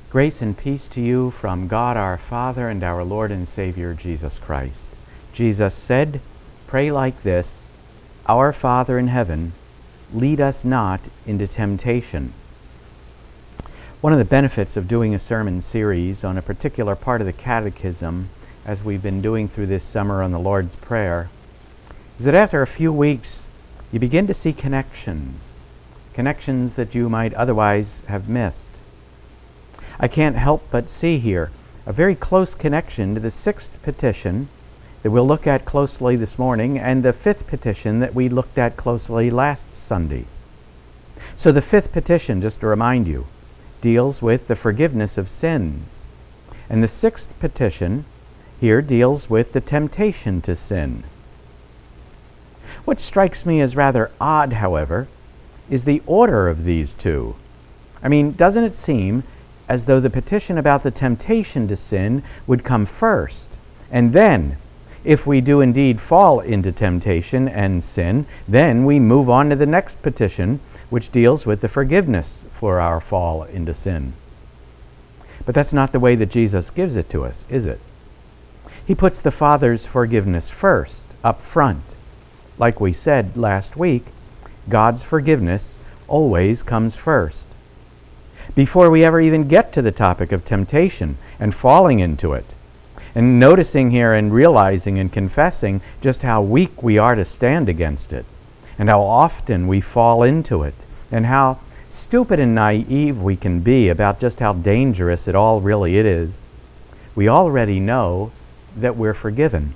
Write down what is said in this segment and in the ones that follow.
Grace and peace to you from God our Father and our Lord and Savior Jesus Christ. Jesus said, "Pray like this, Our Father in heaven, lead us not into temptation." One of the benefits of doing a sermon series on a particular part of the Catechism, as we've been doing through this summer on the Lord's Prayer, is that after a few weeks, you begin to see connections that you might otherwise have missed. I can't help but see here a very close connection to the sixth petition that we'll look at closely this morning and the fifth petition that we looked at closely last Sunday. So the fifth petition, just to remind you, deals with the forgiveness of sins. And the sixth petition here deals with the temptation to sin. What strikes me as rather odd, however, is the order of these two. I mean, doesn't it seem as though the petition about the temptation to sin would come first, and then, if we do indeed fall into temptation and sin, then we move on to the next petition, which deals with the forgiveness for our fall into sin. But that's not the way that Jesus gives it to us, is it? He puts the Father's forgiveness first, up front. Like we said last week, God's forgiveness always comes first. Before we ever even get to the topic of temptation and falling into it, and noticing here and realizing and confessing just how weak we are to stand against it, and how often we fall into it, and how stupid and naive we can be about just how dangerous it all really is, we already know that we're forgiven.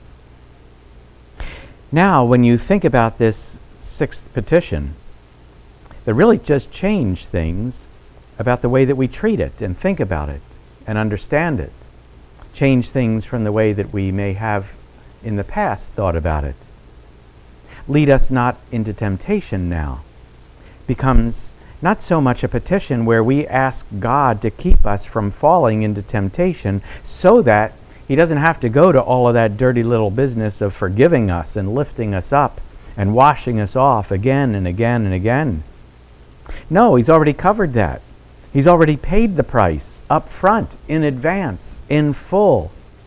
Now, when you think about this sixth petition, that really just changed things about the way that we treat it and think about it and understand it. Change things from the way that we may have in the past thought about it. Lead us not into temptation now becomes not so much a petition where we ask God to keep us from falling into temptation so that He doesn't have to go to all of that dirty little business of forgiving us and lifting us up and washing us off again and again and again. No, He's already covered that. He's already paid the price up front, in advance, in full.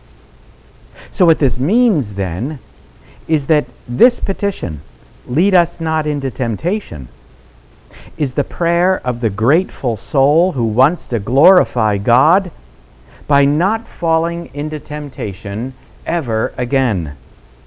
So what this means then is that this petition, lead us not into temptation, is the prayer of the grateful soul who wants to glorify God by not falling into temptation ever again.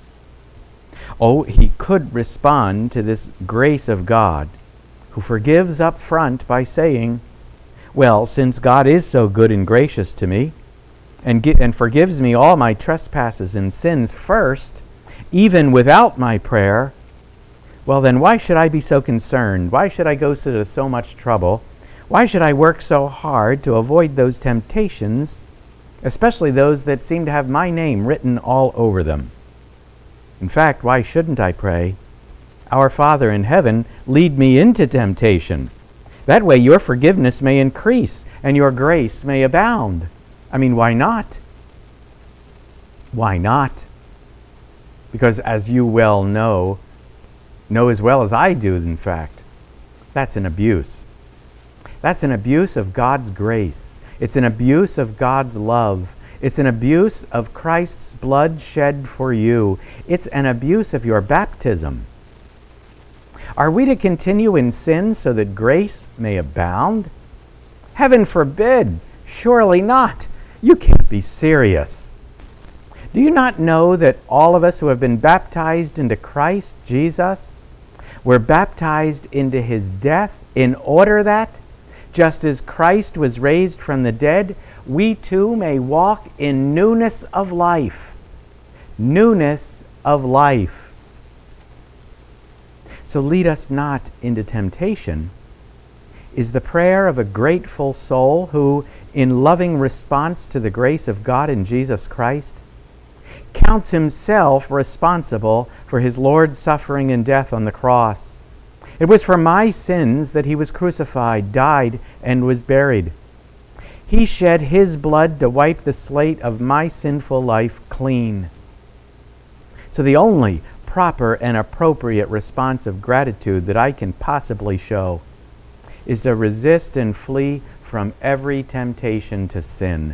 Oh, he could respond to this grace of God, who forgives up front by saying, well, since God is so good and gracious to me and forgives me all my trespasses and sins first, even without my prayer, well then why should I be so concerned? Why should I go to so much trouble? Why should I work so hard to avoid those temptations, especially those that seem to have my name written all over them? In fact, why shouldn't I pray, Our Father in heaven, lead me into temptation? That way your forgiveness may increase and your grace may abound. I mean, why not? Why not? Because as you well know as well as I do, in fact, that's an abuse. That's an abuse of God's grace. It's an abuse of God's love. It's an abuse of Christ's blood shed for you. It's an abuse of your baptism. Are we to continue in sin so that grace may abound? Heaven forbid! Surely not! You can't be serious. Do you not know that all of us who have been baptized into Christ Jesus were baptized into His death in order that, just as Christ was raised from the dead, we too may walk in newness of life? Newness of life. So lead us not into temptation is the prayer of a grateful soul who, in loving response to the grace of God in Jesus Christ, counts himself responsible for his Lord's suffering and death on the cross. It was for my sins that He was crucified, died, and was buried. He shed His blood to wipe the slate of my sinful life clean. So the only proper and appropriate response of gratitude that I can possibly show is to resist and flee from every temptation to sin.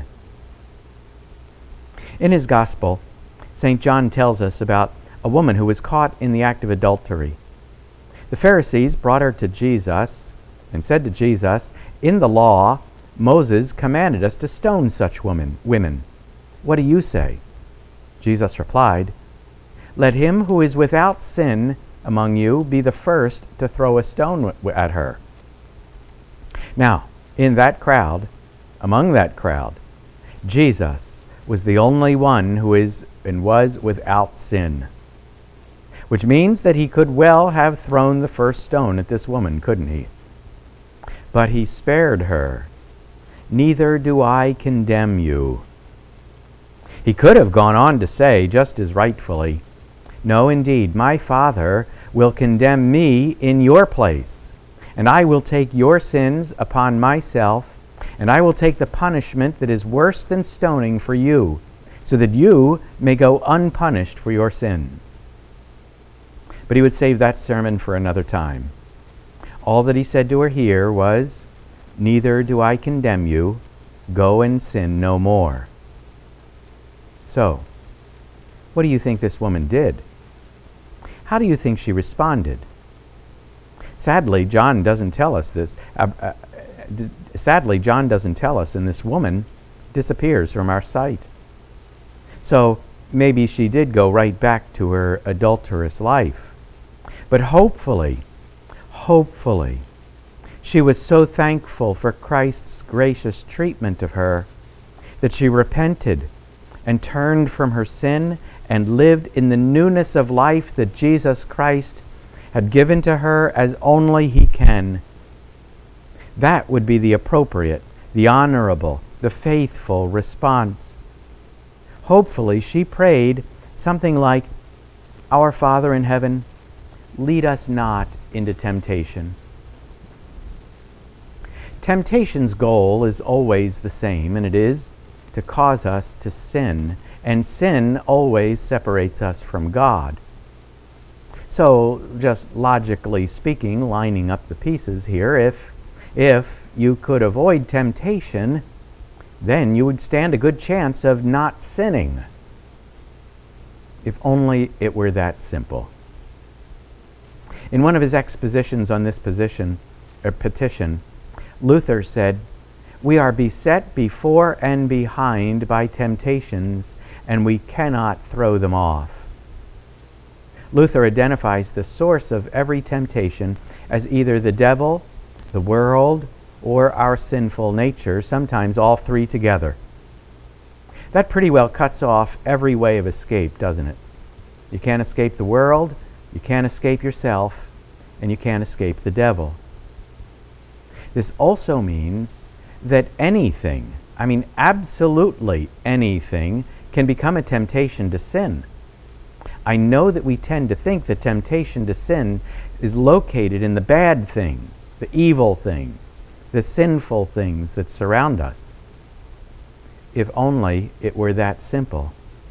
In his gospel, St. John tells us about a woman who was caught in the act of adultery. The Pharisees brought her to Jesus and said to Jesus, "In the law, Moses commanded us to stone such women. What do you say?" Jesus replied, "Let him who is without sin among you be the first to throw a stone at her." Now, in that crowd, among that crowd, Jesus was the only one who is and was without sin, which means that he could well have thrown the first stone at this woman, couldn't he? But he spared her. "Neither do I condemn you." He could have gone on to say, just as rightfully, "No, indeed, my Father will condemn me in your place, and I will take your sins upon myself, and I will take the punishment that is worse than stoning for you, so that you may go unpunished for your sins." But he would save that sermon for another time. All that he said to her here was, "Neither do I condemn you. Go and sin no more." So, what do you think this woman did? How do you think she responded? Sadly, John doesn't tell us this. Sadly, John doesn't tell us, and this woman disappears from our sight. So maybe she did go right back to her adulterous life. But hopefully, she was so thankful for Christ's gracious treatment of her that she repented and turned from her sin and lived in the newness of life that Jesus Christ had given to her as only He can. That would be the appropriate, the honorable, the faithful response. Hopefully, she prayed something like, "Our Father in heaven, lead us not into temptation." Temptation's goal is always the same, and it is to cause us to sin, and sin always separates us from God. So, just logically speaking, lining up the pieces here, if you could avoid temptation, then you would stand a good chance of not sinning. If only it were that simple. In one of his expositions on this petition, Luther said, "We are beset before and behind by temptations, and we cannot throw them off." Luther identifies the source of every temptation as either the devil, the world, or our sinful nature, sometimes all three together. That pretty well cuts off every way of escape, doesn't it? You can't escape the world, you can't escape yourself, and you can't escape the devil. This also means that anything, absolutely anything, can become a temptation to sin. I know that we tend to think the temptation to sin is located in the bad things, the evil things, the sinful things that surround us. If only it were that simple.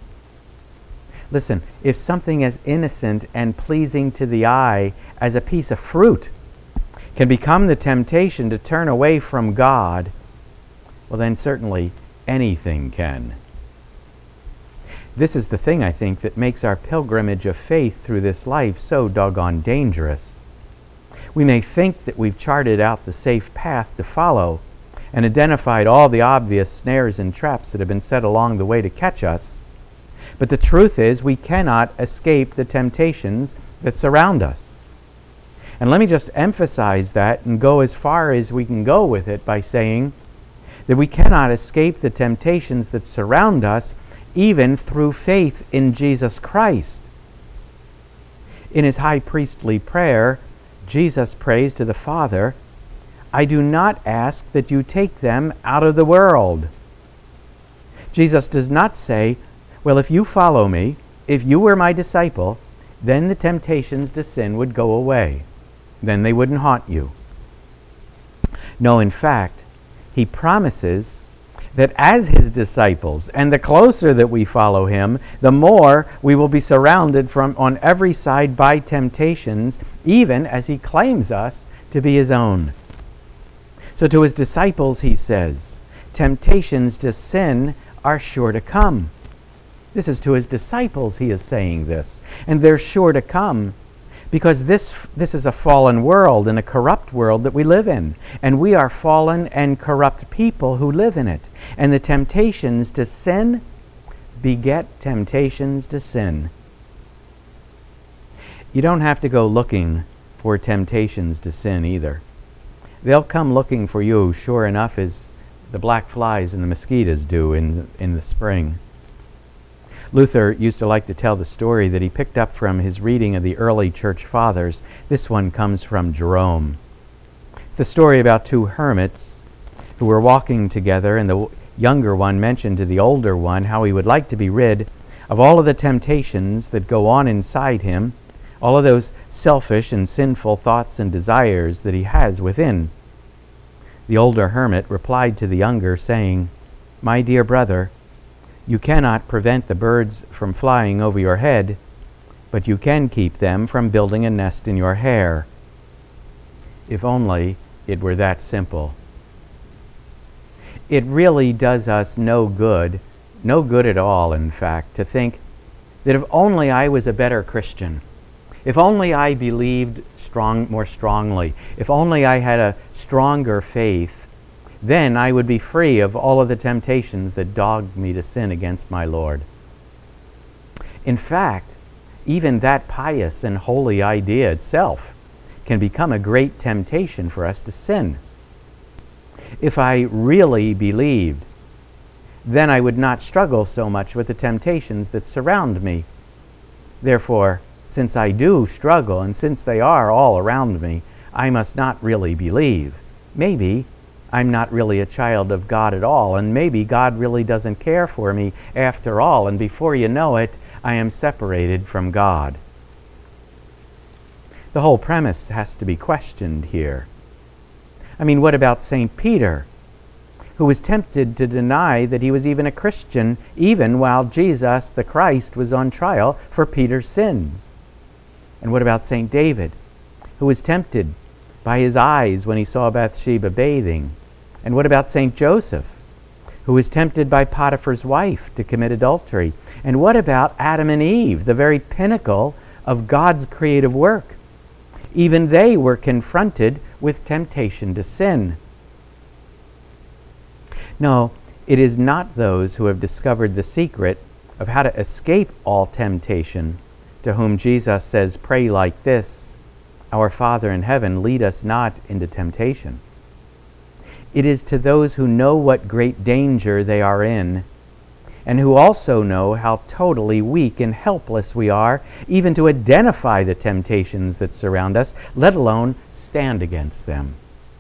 Listen, if something as innocent and pleasing to the eye as a piece of fruit can become the temptation to turn away from God, well then certainly anything can. This is the thing, I think, that makes our pilgrimage of faith through this life so doggone dangerous. We may think that we've charted out the safe path to follow and identified all the obvious snares and traps that have been set along the way to catch us, but the truth is we cannot escape the temptations that surround us. And let me just emphasize that and go as far as we can go with it by saying that we cannot escape the temptations that surround us even through faith in Jesus Christ. In his high priestly prayer, Jesus prays to the Father, "I do not ask that you take them out of the world." Jesus does not say, "Well, if you follow me, if you were my disciple, then the temptations to sin would go away. Then they wouldn't haunt you." No, in fact, he promises that as his disciples, and the closer that we follow him, the more we will be surrounded on every side by temptations, even as he claims us to be his own. So to his disciples he says, temptations to sin are sure to come. This is to his disciples he is saying this. And they're sure to come because this is a fallen world and a corrupt world that we live in. And we are fallen and corrupt people who live in it. And the temptations to sin beget temptations to sin. You don't have to go looking for temptations to sin either. They'll come looking for you, sure enough, as the black flies and the mosquitoes do in the spring. Luther used to like to tell the story that he picked up from his reading of the early church fathers. This one comes from Jerome. It's the story about two hermits who were walking together, and the younger one mentioned to the older one how he would like to be rid of all of the temptations that go on inside him, all of those selfish and sinful thoughts and desires that he has within. The older hermit replied to the younger, saying, "My dear brother, you cannot prevent the birds from flying over your head, but you can keep them from building a nest in your hair." If only it were that simple. It really does us no good at all, in fact, to think that if only I was a better Christian, if only I believed more strongly, if only I had a stronger faith, then I would be free of all of the temptations that dogged me to sin against my Lord. In fact, even that pious and holy idea itself can become a great temptation for us to sin. If I really believed, then I would not struggle so much with the temptations that surround me. Therefore, since I do struggle and since they are all around me, I must not really believe. Maybe I'm not really a child of God at all, and maybe God really doesn't care for me after all, and before you know it, I am separated from God. The whole premise has to be questioned here. I mean, what about St. Peter, who was tempted to deny that he was even a Christian, even while Jesus, the Christ, was on trial for Peter's sins? And what about St. David, who was tempted by his eyes when he saw Bathsheba bathing? And what about St. Joseph, who was tempted by Potiphar's wife to commit adultery? And what about Adam and Eve, the very pinnacle of God's creative work? Even they were confronted with temptation to sin. No, it is not those who have discovered the secret of how to escape all temptation to whom Jesus says, "Pray like this, Our Father in heaven, lead us not into temptation." It is to those who know what great danger they are in, and who also know how totally weak and helpless we are, even to identify the temptations that surround us, let alone stand against them.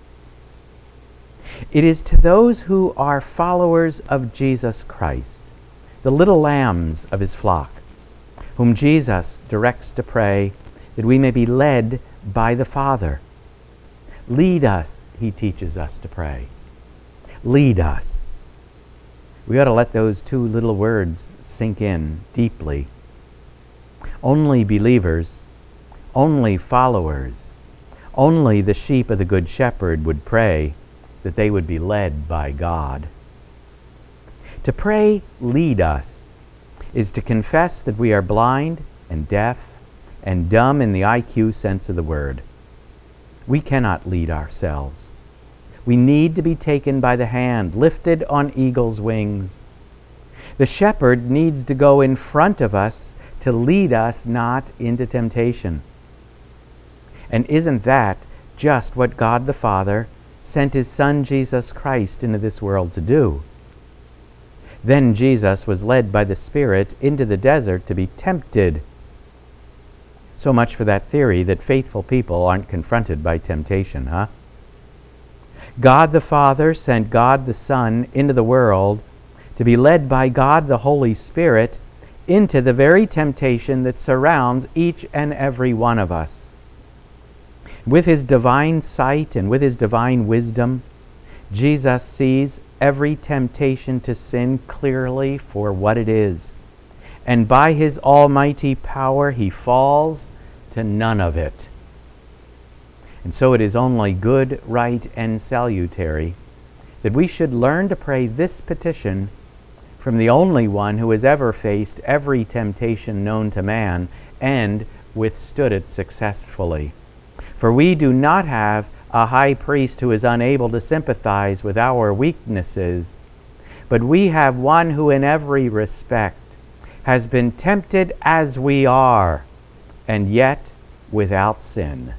It is to those who are followers of Jesus Christ, the little lambs of his flock, whom Jesus directs to pray, that we may be led by the Father. Lead us, he teaches us to pray. Lead us. We ought to let those two little words sink in deeply. Only believers, only followers, only the sheep of the Good Shepherd would pray that they would be led by God. To pray, "Lead us," is to confess that we are blind and deaf and dumb in the IQ sense of the word. We cannot lead ourselves. We need to be taken by the hand, lifted on eagle's wings. The shepherd needs to go in front of us to lead us not into temptation. And isn't that just what God the Father sent his Son Jesus Christ into this world to do? Then Jesus was led by the Spirit into the desert to be tempted. So much for that theory that faithful people aren't confronted by temptation, huh? God the Father sent God the Son into the world to be led by God the Holy Spirit into the very temptation that surrounds each and every one of us. With his divine sight and with his divine wisdom, Jesus sees every temptation to sin clearly for what it is. And by his almighty power, he falls to none of it. And so it is only good, right, and salutary that we should learn to pray this petition from the only one who has ever faced every temptation known to man and withstood it successfully. For we do not have a high priest who is unable to sympathize with our weaknesses, but we have one who in every respect has been tempted as we are, and yet without sin.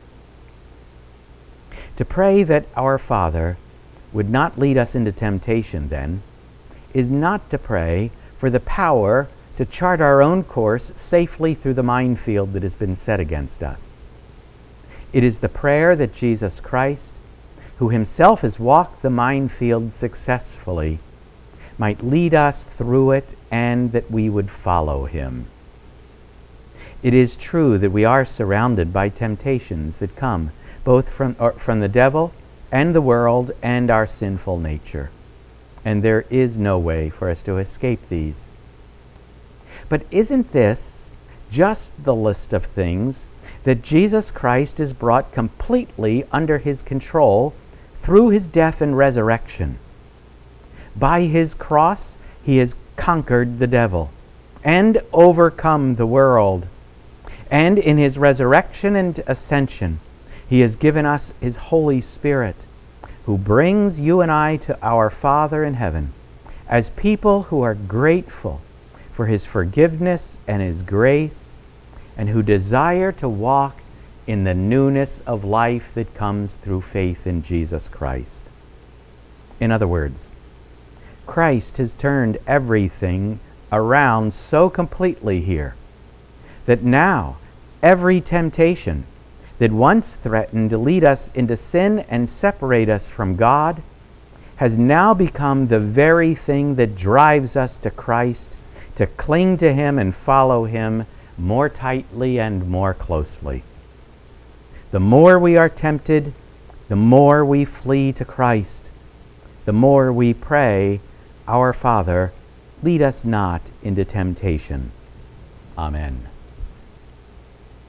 To pray that our Father would not lead us into temptation, then, is not to pray for the power to chart our own course safely through the minefield that has been set against us. It is the prayer that Jesus Christ, who himself has walked the minefield successfully, might lead us through it and that we would follow him. It is true that we are surrounded by temptations that come both from the devil and the world and our sinful nature. And there is no way for us to escape these. But isn't this just the list of things that Jesus Christ is brought completely under his control through his death and resurrection? By his cross, he has conquered the devil and overcome the world. And in his resurrection and ascension, he has given us his Holy Spirit, who brings you and I to our Father in heaven as people who are grateful for his forgiveness and his grace, and who desire to walk in the newness of life that comes through faith in Jesus Christ. In other words, Christ has turned everything around so completely here that now every temptation that once threatened to lead us into sin and separate us from God has now become the very thing that drives us to Christ, to cling to him and follow him more tightly and more closely. The more we are tempted, the more we flee to Christ. The more we pray, "Our Father, lead us not into temptation." Amen.